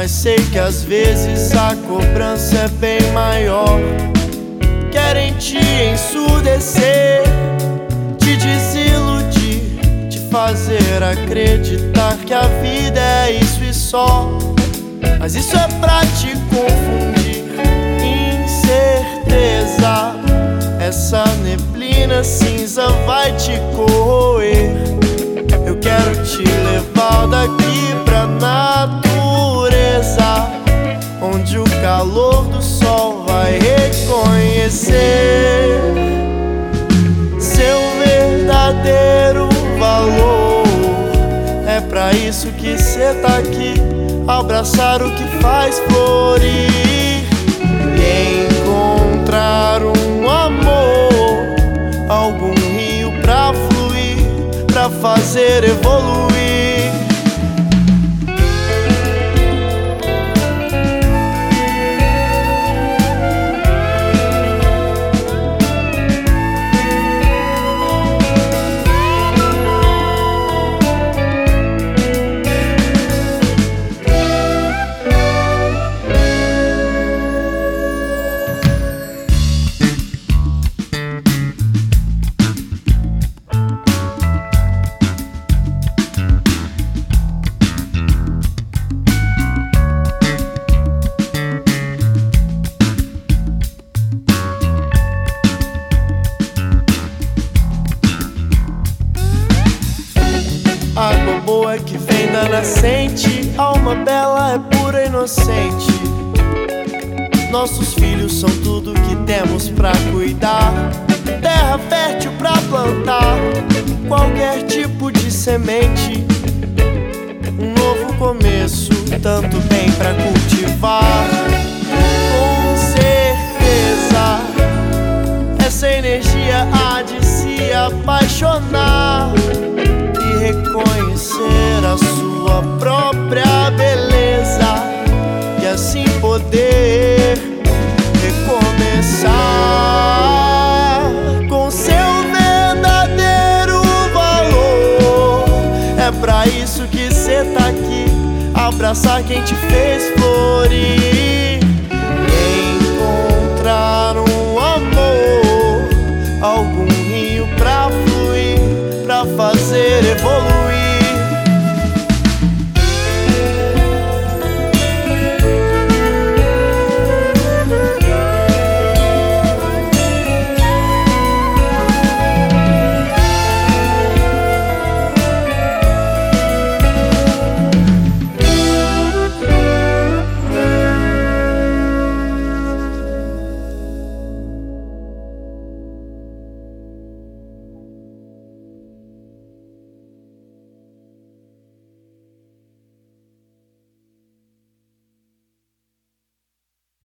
mas sei que às vezes a cobrança é bem maior. Querem te ensurdecer, te desiludir, te fazer acreditar que a vida é isso e só. Mas isso é pra te confundir. Incerteza, essa neblina cinza vai te corroer. Eu quero te levar daqui pra natureza, onde o calor do sol vai reconhecer seu verdadeiro valor. É pra isso que cê tá aqui, abraçar o que faz florir e encontrar um amor, algum rio pra fluir, pra fazer evoluir. Água boa que vem da nascente, alma bela é pura e inocente. Nossos filhos são tudo que temos pra cuidar, terra fértil pra plantar qualquer tipo de semente. Um novo começo, tanto bem pra cultivar. Com certeza, essa energia há de se apaixonar e reconhecer a sua própria beleza, e assim poder recomeçar com seu verdadeiro valor. É pra isso que cê tá aqui, abraçar quem te fez florir e encontrar